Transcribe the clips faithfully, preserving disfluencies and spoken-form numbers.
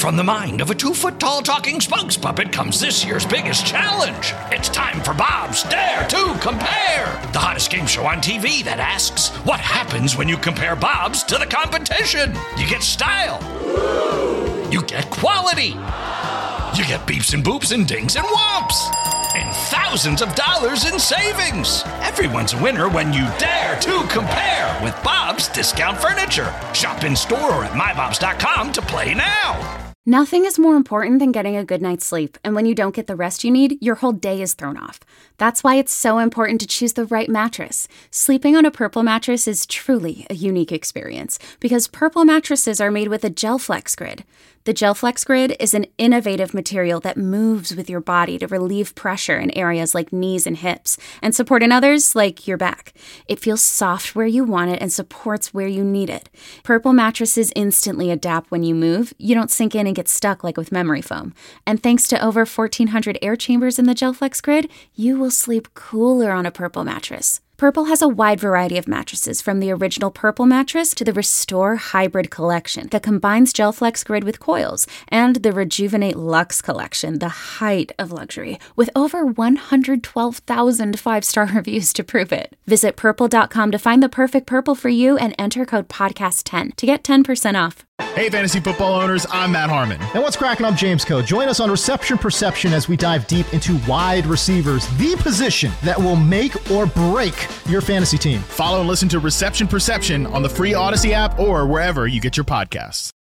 From the mind of a two-foot-tall talking spokes puppet comes this year's biggest challenge. It's time for Bob's Dare to Compare, the hottest game show on T V that asks, what happens when you compare Bobs to the competition? You get style. You get quality. You get beeps and boops and dings and whomps. And thousands of dollars in savings. Everyone's a winner when you dare to compare with Bob's Discount Furniture. Shop in store or at my bobs dot com to play now. Nothing is more important than getting a good night's sleep, and when you don't get the rest you need, your whole day is thrown off. That's why it's so important to choose the right mattress. Sleeping on a Purple mattress is truly a unique experience, because Purple mattresses are made with a GelFlex Grid. The GelFlex Grid is an innovative material that moves with your body to relieve pressure in areas like knees and hips, and support in others like your back. It feels soft where you want it and supports where you need it. Purple mattresses instantly adapt when you move. You don't sink in and get stuck like with memory foam. And thanks to over fourteen hundred air chambers in the GelFlex Grid, you will sleep cooler on a Purple mattress. Purple has a wide variety of mattresses, from the original Purple mattress to the Restore Hybrid collection that combines GelFlex Grid with coils, and the Rejuvenate Luxe collection, the height of luxury, with over one hundred twelve thousand five-star reviews to prove it. Visit purple dot com to find the perfect Purple for you and enter code podcast ten to get ten percent off. Hey, fantasy football owners, I'm Matt Harmon. And what's cracking? I'm James Coe. Join us on Reception Perception as we dive deep into wide receivers, the position that will make or break your fantasy team. Follow and listen to Reception Perception on the free Odyssey app or wherever you get your podcasts.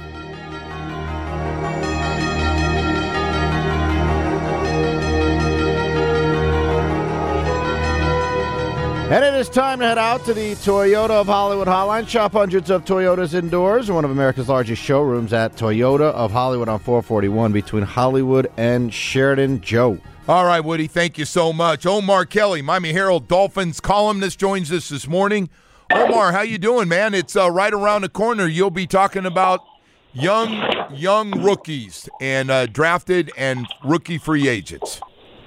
And it is time to head out to the Toyota of Hollywood hotline. Shop hundreds of Toyotas indoors. One of America's largest showrooms at Toyota of Hollywood on four forty-one between Hollywood and Sheridan. Joe. All right, Woody, thank you so much. Omar Kelly, Miami Herald Dolphins columnist, joins us this morning. Omar, how you doing, man? It's uh, right around the corner. You'll be talking about young, young rookies and uh, drafted and rookie free agents.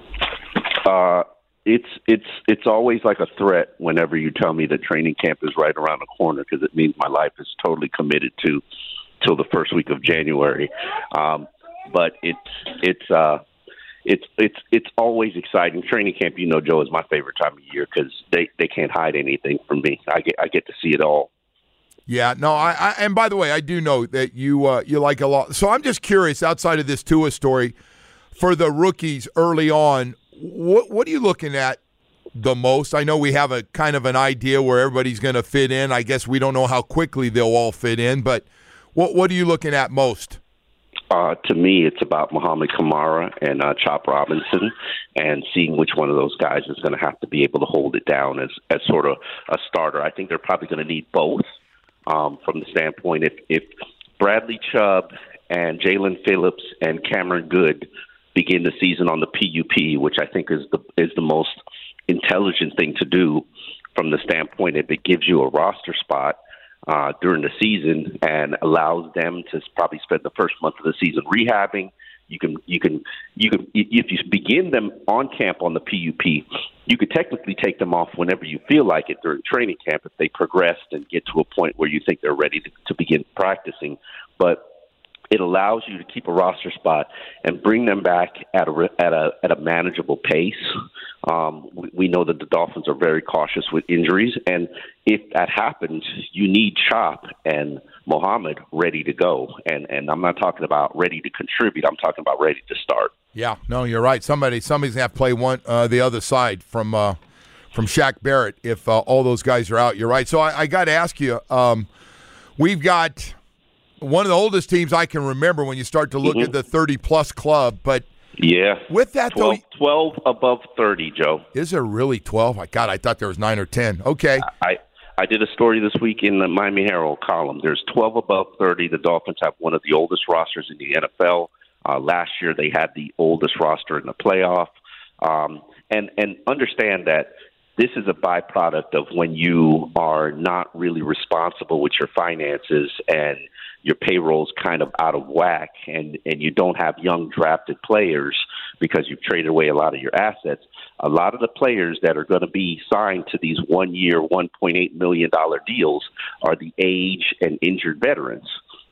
Uh It's it's it's always like a threat whenever you tell me that training camp is right around the corner, because it means my life is totally committed to till the first week of January. Um, but it's it's uh, it's it's it's always exciting. Training camp, you know, Joe, is my favorite time of year because they, they can't hide anything from me. I get I get to see it all. Yeah, no, I, I and by the way, I do know that you uh, you like a lot. So I'm just curious, outside of this Tua story, for the rookies early on. What what are you looking at the most? I know we have a kind of an idea where everybody's going to fit in. I guess we don't know how quickly they'll all fit in, but what what are you looking at most? Uh, to me, it's about Muhammad Kamara and uh, Chop Robinson, and seeing which one of those guys is going to have to be able to hold it down as, as sort of a starter. I think they're probably going to need both um, from the standpoint if, if Bradley Chubb and Jalen Phillips and Cameron Good begin the season on the P U P, which I think is the is the most intelligent thing to do from the standpoint if it gives you a roster spot uh, during the season and allows them to probably spend the first month of the season rehabbing. You can you can you can if you begin them on camp on the P U P, you could technically take them off whenever you feel like it during training camp if they progressed and get to a point where you think they're ready to, to begin practicing. But it allows you to keep a roster spot and bring them back at a at a at a manageable pace. Um, we, we know that the Dolphins are very cautious with injuries, and if that happens, you need Chop and Muhammad ready to go. And and I'm not talking about ready to contribute. I'm talking about ready to start. Yeah, no, you're right. Somebody somebody's gonna have to play one uh, the other side from uh, from Shaq Barrett if uh, all those guys are out. You're right. So I, I got to ask you. Um, we've got one of the oldest teams I can remember when you start to look mm-hmm. at the thirty-plus club. But yeah, with that, twelve, though, twelve above thirty, Joe. Is there really twelve? My God, I thought there was nine or ten. Okay. I, I did a story this week in the Miami Herald column. There's twelve above thirty. The Dolphins have one of the oldest rosters in the N F L. Uh, last year, they had the oldest roster in the playoff. Um, and, and understand that this is a byproduct of when you are not really responsible with your finances and your payroll's kind of out of whack, and, and you don't have young drafted players because you've traded away a lot of your assets. A lot of the players that are going to be signed to these one-year, one point eight million dollars deals are the age and injured veterans.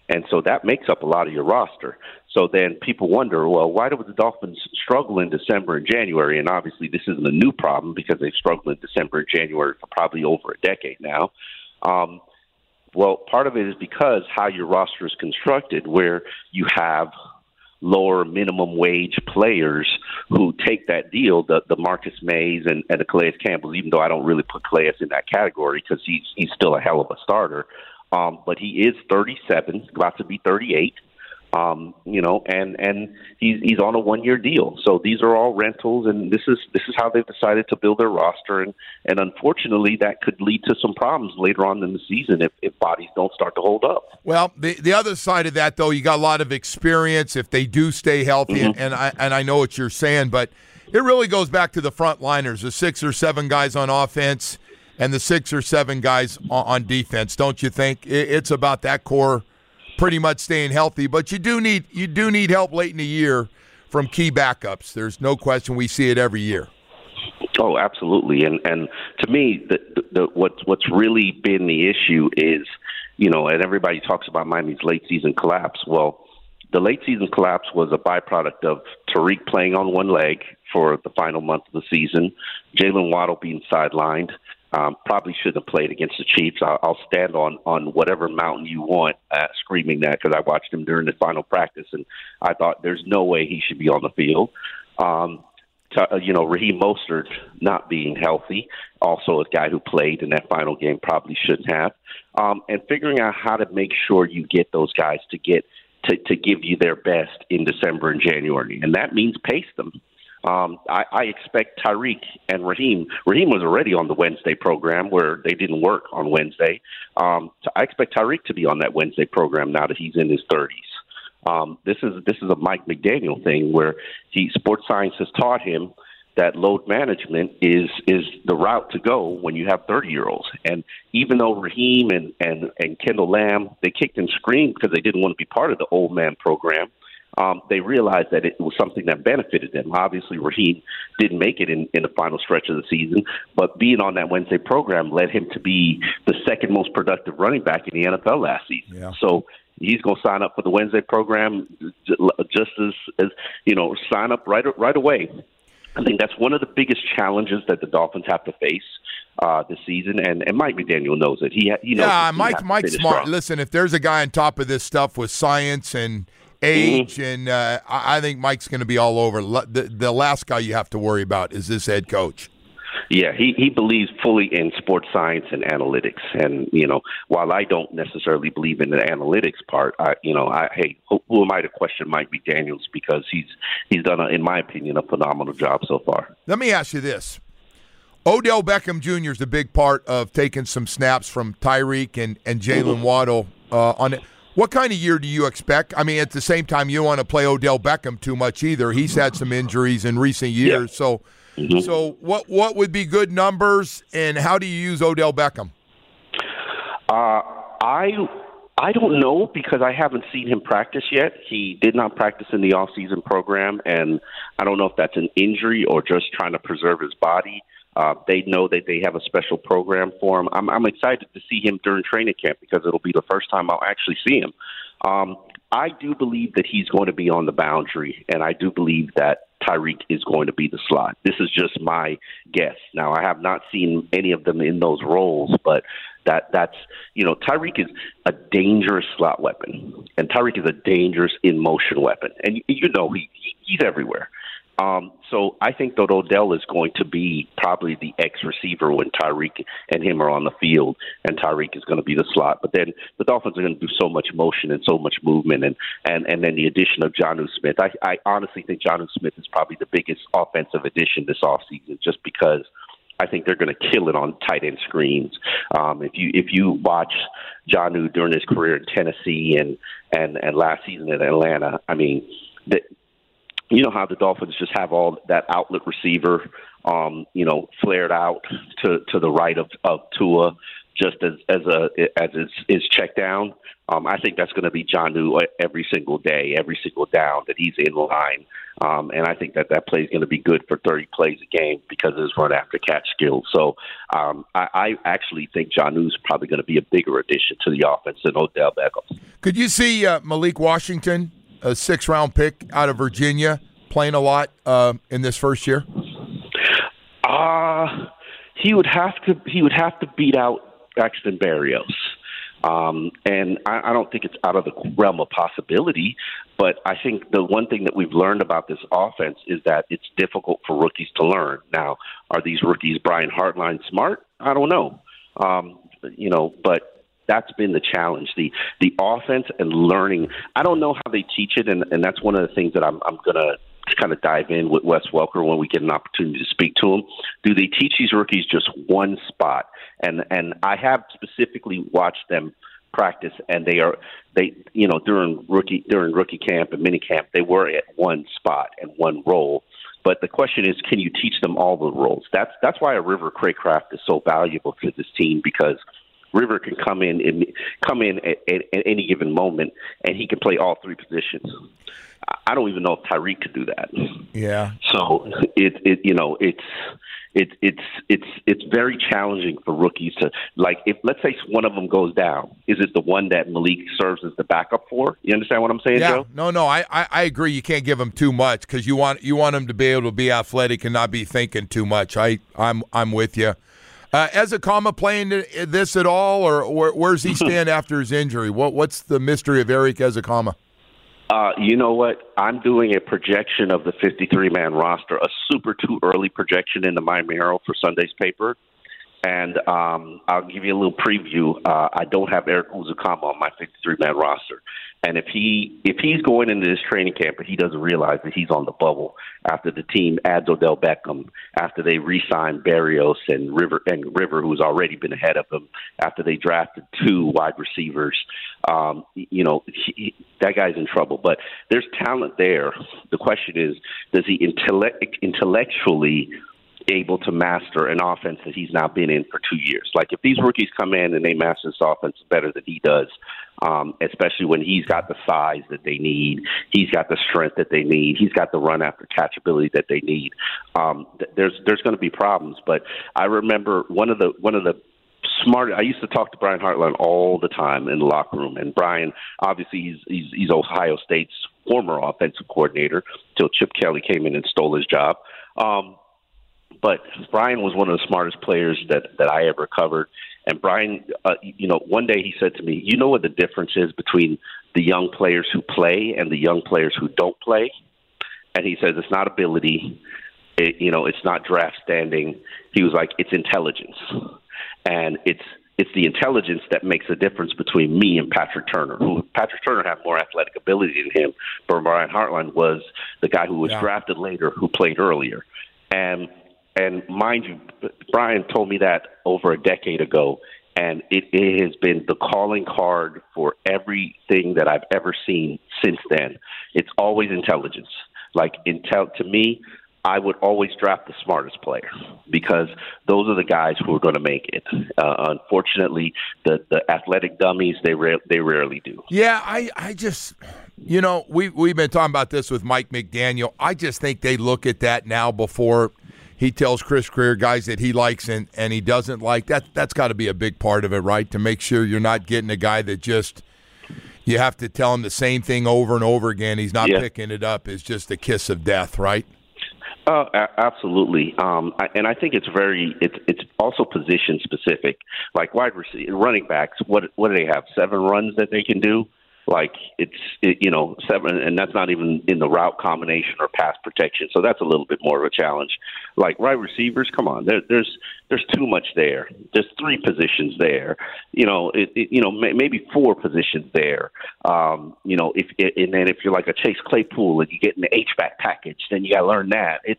And so that makes up a lot of your roster. So then people wonder, well, why do the Dolphins struggle in December and January? And obviously this isn't a new problem because they've struggled in December and January for probably over a decade now. Um, well, part of it is because how your roster is constructed, where you have lower minimum wage players who take that deal, the, the Marcus Mays and, and the Calais Campbells, even though I don't really put Calais in that category because he's, he's still a hell of a starter. Um, but he is thirty-seven, about to be thirty-eight, um, you know, and, and he's he's on a one-year deal. So these are all rentals, and this is this is how they've decided to build their roster. And, and unfortunately, that could lead to some problems later on in the season if, if bodies don't start to hold up. Well, the the other side of that, though, you got a lot of experience if they do stay healthy, mm-hmm. and, and I and I know what you're saying, but it really goes back to the front liners, the six or seven guys on offense and the six or seven guys on defense, don't you think? It's about that core pretty much staying healthy, but you do need you do need help late in the year from key backups. There's no question. We see it every year. Oh, absolutely. And and to me, the, the, what's what's really been the issue is, you know, and everybody talks about Miami's late season collapse. Well, the late season collapse was a byproduct of Tariq playing on one leg for the final month of the season, Jalen Waddle being sidelined. Um, probably shouldn't have played against the Chiefs. I'll, I'll stand on, on whatever mountain you want uh, screaming that because I watched him during the final practice, and I thought there's no way he should be on the field. Um, to, uh, you know, Raheem Mostert not being healthy, also a guy who played in that final game, probably shouldn't have. Um, and figuring out how to make sure you get those guys to get to, to give you their best in December and January, and that means pace them. Um, I, I expect Tyreek and Raheem. Raheem was already on the Wednesday program where they didn't work on Wednesday. Um, so I expect Tyreek to be on that Wednesday program now that he's in his thirties. Um, this is this is a Mike McDaniel thing where he sports science has taught him that load management is is the route to go when you have thirty-year-olds. And even though Raheem and, and, and Kendall Lamb, they kicked and screamed because they didn't want to be part of the old man program, Um, they realized that it was something that benefited them. Obviously, Raheem didn't make it in, in the final stretch of the season, but being on that Wednesday program led him to be the second most productive running back in the N F L last season. Yeah. So he's going to sign up for the Wednesday program just as, as you know, sign up right right away. I think that's one of the biggest challenges that the Dolphins have to face uh, this season, and, and Mike McDaniel knows it. He, he knows yeah, Mike, Mike's smart. Strong. Listen, if there's a guy on top of this stuff with science and age, mm-hmm. and uh, I think Mike's going to be all over. The, the last guy you have to worry about is this head coach. Yeah, he, he believes fully in sports science and analytics. And, you know, while I don't necessarily believe in the analytics part, I, you know, I, hey, who, who am I to question Mike McDaniels because he's he's done, a, in my opinion, a phenomenal job so far. Let me ask you this. Odell Beckham Junior is a big part of taking some snaps from Tyreek and, and Jalen mm-hmm. Waddle uh, on it. What kind of year do you expect? I mean, at the same time, you don't want to play Odell Beckham too much either. He's had some injuries in recent years. Yeah. So mm-hmm. so what what would be good numbers, and how do you use Odell Beckham? Uh, I I don't know because I haven't seen him practice yet. He did not practice in the off-season program, and I don't know if that's an injury or just trying to preserve his body. Uh, they know that they have a special program for him. I'm, I'm excited to see him during training camp because it'll be the first time I'll actually see him. Um, I do believe that he's going to be on the boundary, and I do believe that Tyreek is going to be the slot. This is just my guess. Now, I have not seen any of them in those roles, but that that's, you know, Tyreek is a dangerous slot weapon, and Tyreek is a dangerous in-motion weapon. And, you know, he, he's everywhere. Um, so I think that Odell is going to be probably the X receiver when Tyreek and him are on the field, and Tyreek is going to be the slot. But then the Dolphins are going to do so much motion and so much movement, and, and, and then the addition of Jonnu Smith. I, I honestly think Jonnu Smith is probably the biggest offensive addition this offseason just because I think they're going to kill it on tight end screens. Um, if you if you watch Jonnu during his career in Tennessee and, and, and last season in Atlanta, I mean, the, you know how the Dolphins just have all that outlet receiver, um, you know, flared out to, to the right of, of Tua, just as as a as is, is check down. Um, I think that's going to be Jonnu every single day, every single down that he's in line. Um, and I think that that play is going to be good for thirty plays a game because of his run after catch skills. So um, I, I actually think Jonnu's probably going to be a bigger addition to the offense than Odell Beckham. Could you see uh, Malik Washington, a six round pick out of Virginia, playing a lot uh, in this first year? Uh, he would have to he would have to beat out Braxton Berrios. Um, and I, I don't think it's out of the realm of possibility, but I think the one thing that we've learned about this offense is that it's difficult for rookies to learn. Now, are these rookies Brian Hartline smart? I don't know. Um, you know, but that's been the challenge, the the offense and learning. I don't know how they teach it, and, and that's one of the things that I'm, I'm going to kind of dive in with Wes Welker when we get an opportunity to speak to him. Do they teach these rookies just one spot? And and I have specifically watched them practice, and they are they you know during rookie during rookie camp and mini camp they were at one spot and one role. But the question is, can you teach them all the roles? That's that's why a River Craycraft is so valuable to this team, because River can come in and come in at, at, at any given moment, and he can play all three positions. I don't even know if Tyreek could do that. Yeah. So it it you know it's it it's it's it's very challenging for rookies to, like, if let's say one of them goes down, is it the one that Malik serves as the backup for? You understand what I'm saying, yeah. Joe? No, no, I, I, I agree. You can't give them too much because you want you want them to be able to be athletic and not be thinking too much. I I'm I'm with you. Uh, Ezukanma playing this at all, or, or where's he stand after his injury? What what's the mystery of Eric Ezukanma? Uh, you know what? I'm doing a projection of the fifty-three man roster, a super too early projection in the Miami Herald for Sunday's paper. And um, I'll give you a little preview. Uh, I don't have Eric Ezukanma on my fifty-three man roster. And if he if he's going into this training camp and he doesn't realize that he's on the bubble after the team adds Odell Beckham, after they re-signed Berrios and River, and River, who's already been ahead of him, after they drafted two wide receivers, um, you know, he, that guy's in trouble. But there's talent there. The question is, does he intellect, intellectually able to master an offense that he's now been in for two years? Like, if these rookies come in and they master this offense better than he does, um, especially when he's got the size that they need, he's got the strength that they need, he's got the run after catch ability that they need, um, th- there's there's going to be problems. But I remember one of the one of the smart. I used to talk to Brian Hartline all the time in the locker room, and Brian, obviously, he's he's, he's Ohio State's former offensive coordinator till Chip Kelly came in and stole his job. Um, But Brian was one of the smartest players that, that I ever covered. And Brian, uh, you know, one day he said to me, you know what the difference is between the young players who play and the young players who don't play? And he says it's not ability. It, you know, it's not draft standing. He was like, it's intelligence. And it's it's the intelligence that makes a difference between me and Patrick Turner, who Patrick Turner had more athletic ability than him, but Brian Hartline was the guy who was yeah. drafted later, who played earlier. And And mind you, Brian told me that over a decade ago, and it, it has been the calling card for everything that I've ever seen since then. It's always intelligence. Like, intel to me, I would always draft the smartest player because those are the guys who are going to make it. Uh, unfortunately, the, the athletic dummies, they ra- they rarely do. Yeah, I, I just, you know, we, we've been talking about this with Mike McDaniel. I just think they look at that now before he tells Chris Greer guys that he likes and, and he doesn't like. That, that's got to be a big part of it, right? To make sure you're not getting a guy that just you have to tell him the same thing over and over again. He's not yeah. picking it up. It's just a kiss of death, right? Uh, absolutely, um, I, and I think it's very it's it's also position specific. Like wide receiver, running backs, what what do they have? Seven runs that they can do. Like it's it, you know seven, and that's not even in the route combination or pass protection. So that's a little bit more of a challenge. Like wide receivers, come on, there, there's there's too much there. There's three positions there. You know, it, it, you know may, maybe four positions there. Um, you know, if and then if you're like a Chase Claypool and you get in the H-back package, then you got to learn that. It's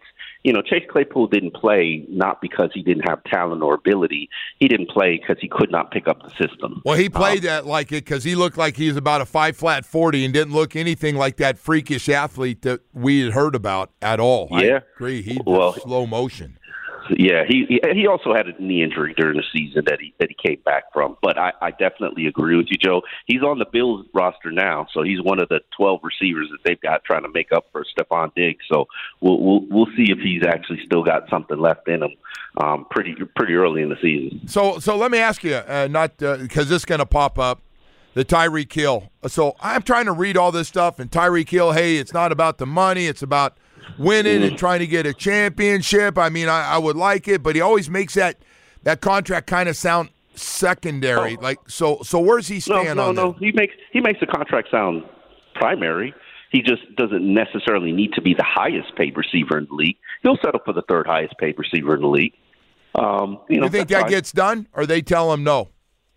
you know, Chase Claypool didn't play not because he didn't have talent or ability. He didn't play because he could not pick up the system. Well, he played um, that like it because he looked like he was about a five flat forty and didn't look anything like that freakish athlete that we had heard about at all. Yeah. I agree. He did well, slow motion. Yeah, he he also had a knee injury during the season that he that he came back from. But I, I definitely agree with you, Joe. He's on the Bills roster now, so he's one of the twelve receivers that they've got trying to make up for Stephon Diggs. So we'll we'll, we'll see if he's actually still got something left in him. Um, pretty pretty early in the season. So so let me ask you, uh, not because uh, this is going to pop up, the Tyreek Hill. So I'm trying to read all this stuff, and Tyreek Hill. Hey, it's not about the money; it's about winning and trying to get a championship. I mean, I, I would like it, but he always makes that that contract kind of sound secondary. Oh. Like, so so where's he stand no, on no, no. that? He makes he makes the contract sound primary. He just doesn't necessarily need to be the highest paid receiver in the league. He'll settle for the third highest paid receiver in the league. Um, you, know, you think that fine. gets done, or they tell him no?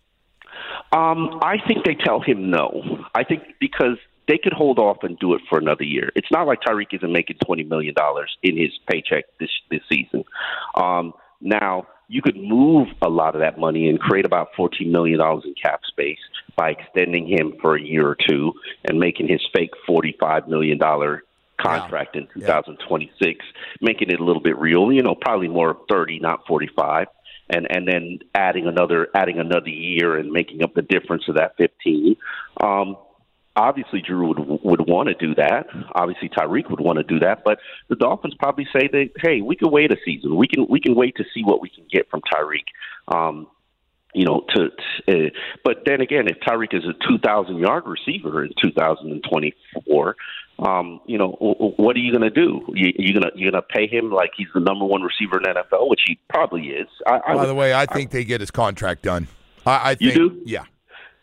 Um, I think they tell him no. I think because they could hold off and do it for another year. It's not like Tyreek isn't making twenty million dollars in his paycheck this this season. Um, now, you could move a lot of that money and create about fourteen million dollars in cap space by extending him for a year or two and making his fake forty-five million dollars contract yeah. in two thousand twenty-six, yeah. making it a little bit real, you know, probably more thirty, not forty-five. And and then adding another adding another year and making up the difference of that fifteen. Um, obviously, Drew would would want to do that. Obviously, Tyreek would want to do that. But the Dolphins probably say that, hey, we can wait a season. We can we can wait to see what we can get from Tyreek. Um, you know, to, to uh, but then again, if Tyreek is a two thousand yard receiver in two thousand twenty-four. Um, you know, what are you going to do? You, you going to you going to pay him like he's the number one receiver in the N F L, which he probably is. I, I By would, the way, I think I, they get his contract done. I, I think, you do? Yeah.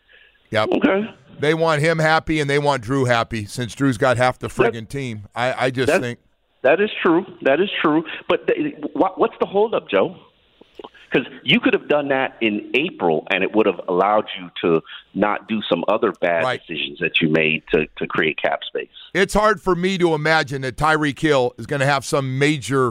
Yep. Okay. They want him happy and they want Drew happy. Since Drew's got half the friggin' that, team, I, I just that, think that is true. That is true. But they, what, what's the holdup, Joe? Because you could have done that in April, and it would have allowed you to not do some other bad right. decisions that you made to, to create cap space. It's hard for me to imagine that Tyreek Hill is going to have some major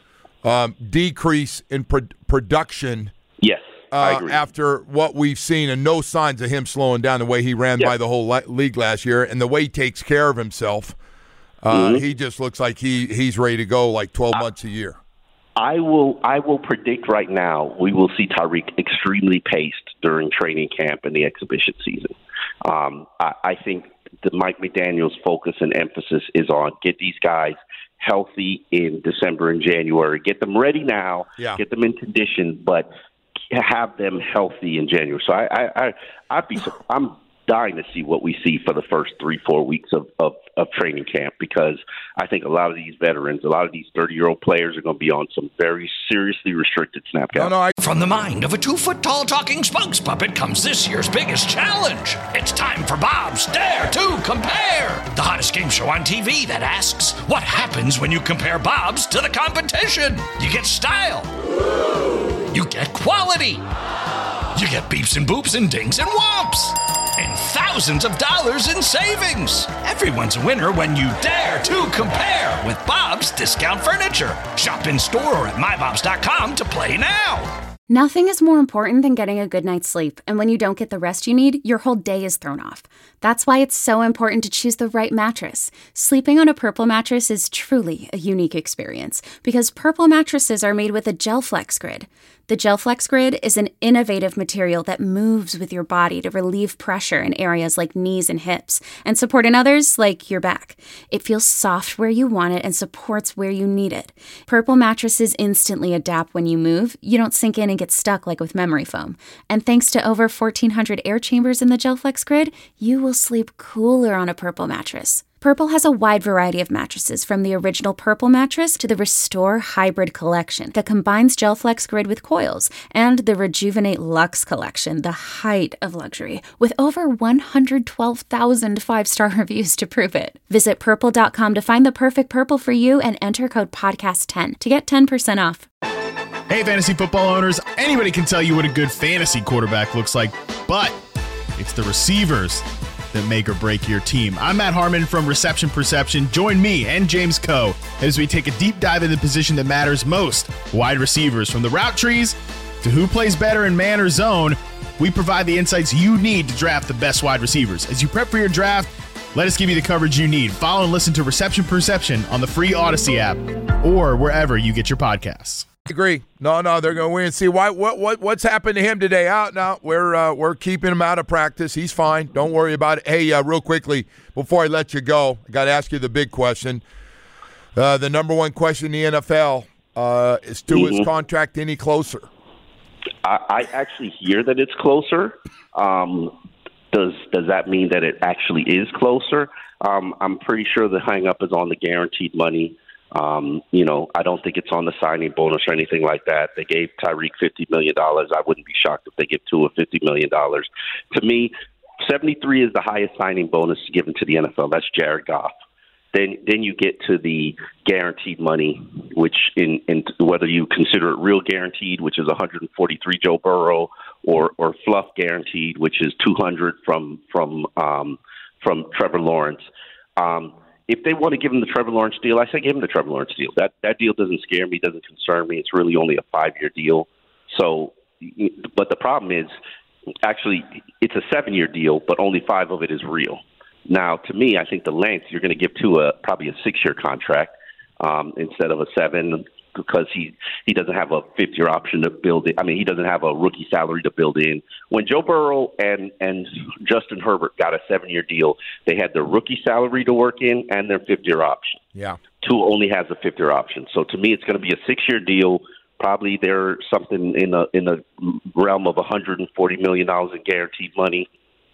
um, decrease in pro- production. Yes, uh, I agree. After what we've seen, and no signs of him slowing down the way he ran yep. by the whole le- league last year, and the way he takes care of himself. Uh, mm-hmm. He just looks like he, he's ready to go like twelve I- months a year. I will I will predict right now we will see Tyreek extremely paced during training camp and the exhibition season. Um, I, I think the Mike McDaniel's focus and emphasis is on get these guys healthy in December and January. Get them ready now. Yeah. Get them in condition, but have them healthy in January. So I, I, I I'd be I'm dying to see what we see for the first three, four weeks of, of, of training camp, because I think a lot of these veterans, a lot of these thirty-year-old players are going to be on some very seriously restricted snap counts. No, no, I- From the mind of a two-foot-tall talking spokes puppet comes this year's biggest challenge. It's time for Bob's Dare to Compare, the hottest game show on T V that asks, what happens when you compare Bob's to the competition? You get style. You get quality. You get beeps and boops and dings and whomps. And thousands of dollars in savings. Everyone's a winner when you dare to compare with Bob's Discount Furniture. Shop in store or at my bobs dot com to play now. Nothing is more important than getting a good night's sleep, and when you don't get the rest you need, your whole day is thrown off. That's why it's so important to choose the right mattress. Sleeping on a Purple mattress is truly a unique experience, because Purple mattresses are made with a GelFlex Grid. The GelFlex Grid is an innovative material that moves with your body to relieve pressure in areas like knees and hips, and support in others like your back. It feels soft where you want it and supports where you need it. Purple mattresses instantly adapt when you move. You don't sink in and get stuck like with memory foam. And thanks to over fourteen hundred air chambers in the GelFlex Grid, you will sleep cooler on a Purple mattress. Purple has a wide variety of mattresses, from the original Purple mattress to the Restore Hybrid collection that combines GelFlex Grid with coils, and the Rejuvenate Luxe collection, the height of luxury, with over one hundred twelve thousand five-star reviews to prove it. Visit purple dot com to find the perfect Purple for you and enter code podcast ten to get ten percent off. Hey, fantasy football owners, anybody can tell you what a good fantasy quarterback looks like, but it's the receivers that make or break your team. I'm Matt Harmon from Reception Perception. Join me and James Coe as we take a deep dive into the position that matters most, wide receivers. From the route trees to who plays better in man or zone, we provide the insights you need to draft the best wide receivers. As you prep for your draft, let us give you the coverage you need. Follow and listen to Reception Perception on the free Odyssey app or wherever you get your podcasts. I agree. No, no, they're going to win. See why? What? What? What's happened to him today? Out now. We're uh, we're keeping him out of practice. He's fine. Don't worry about it. Hey, uh, real quickly before I let you go, I got to ask you the big question. Uh, the number one question in the N F L uh, is: to mm-hmm. his contract any closer? I, I actually hear that it's closer. Um, Does does that mean that it actually is closer? Um, I'm pretty sure the hang-up is on the guaranteed money. Um, you know, I don't think it's on the signing bonus or anything like that. They gave Tyreek fifty million dollars. I wouldn't be shocked if they give Tua fifty million dollars. To me, seventy-three is the highest signing bonus given to the N F L. That's Jared Goff. Then then you get to the guaranteed money, which in, in whether you consider it real guaranteed, which is one hundred forty-three Joe Burrow, or or fluff guaranteed, which is two hundred from from um, from Trevor Lawrence. Um, if they want to give him the Trevor Lawrence deal, I say give him the Trevor Lawrence deal. That that deal doesn't scare me, doesn't concern me. It's really only a five-year deal. So, but the problem is, actually, it's a seven-year deal, but only five of it is real. Now, to me, I think the length you're going to give to a probably a six-year contract um, instead of a seven, because he, he doesn't have a fifth-year option to build it. I mean, he doesn't have a rookie salary to build in. When Joe Burrow and, and Justin Herbert got a seven-year deal, they had their rookie salary to work in and their fifth-year option. Yeah. Tua only has a fifth-year option. So to me, it's going to be a six-year deal. Probably there's something in the in the realm of one hundred forty million dollars in guaranteed money,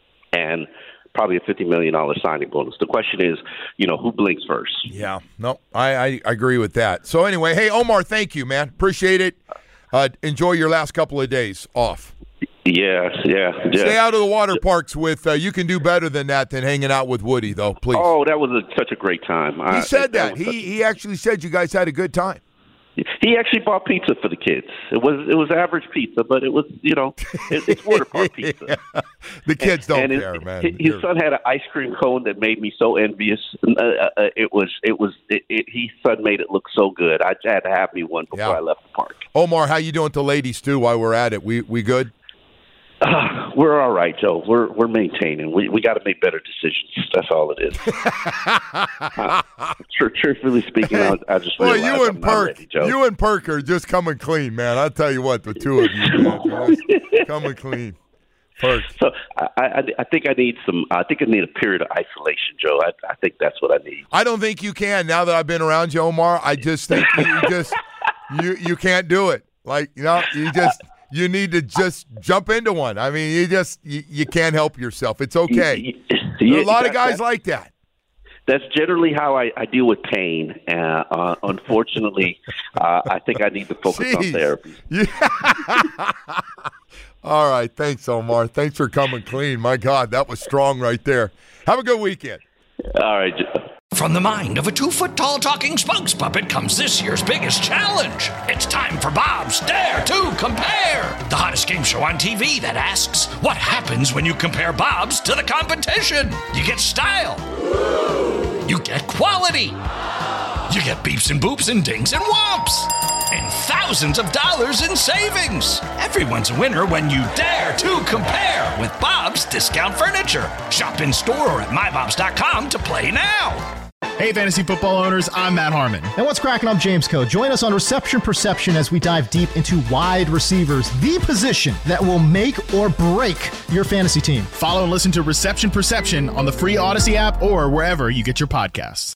and probably a fifty million dollars signing bonus. The question is, you know, who blinks first? Yeah, no, I, I agree with that. So anyway, hey, Omar, thank you, man. Appreciate it. Uh, enjoy your last couple of days off. Yeah, yeah, yeah. Stay out of the water parks with, uh, you can do better than that than hanging out with Woody, though, please. Oh, that was a, such a great time. He I, said that. that. that he, he actually said you guys had a good time. He actually bought pizza for the kids. It was it was average pizza, but it was, you know, it, it's water park pizza. Yeah. The kids don't and, and care, his, man. His You're... son had an ice cream cone that made me so envious. Uh, uh, it was it was it, it, his son made it look so good. I had to have me one before yeah. I left the park. Omar, how you doing with the ladies too? While we're at it, we we good? Uh, we're all right, Joe. We're we're maintaining. We we got to make better decisions. That's all it is. uh, tr- truthfully speaking, I, I just well, realized you I'm and Perk, ready, Joe. you and Perk are just coming clean, man. I'll tell you what, the two of you, man, coming clean. Perk. So I, I I think I need some. I think I need a period of isolation, Joe. I I think that's what I need. I don't think you can. Now that I've been around you, Omar, I just think you just you you can't do it. Like you know, you just. You need to just jump into one. I mean, you just you, you can't help yourself. It's okay. There are a lot of guys like that. That's generally how I, I deal with pain. Uh, uh, unfortunately, uh, I think I need to focus Jeez. on therapy. Yeah. All right. Thanks, Omar. Thanks for coming clean. My God, that was strong right there. Have a good weekend. All right. From the mind of a two-foot-tall talking spokes puppet comes this year's biggest challenge. It's time for Bob's Dare to Compare, the hottest game show on T V that asks, what happens when you compare Bob's to the competition? You get style. You get quality. You get beeps and boops and dings and whomps. And thousands of dollars in savings. Everyone's a winner when you dare to compare with Bob's Discount Furniture. Shop in store or at my bobs dot com to play now. Hey, fantasy football owners, I'm Matt Harmon. And what's cracking? I'm James Coe. Join us on Reception Perception as we dive deep into wide receivers, the position that will make or break your fantasy team. Follow and listen to Reception Perception on the free Odyssey app or wherever you get your podcasts.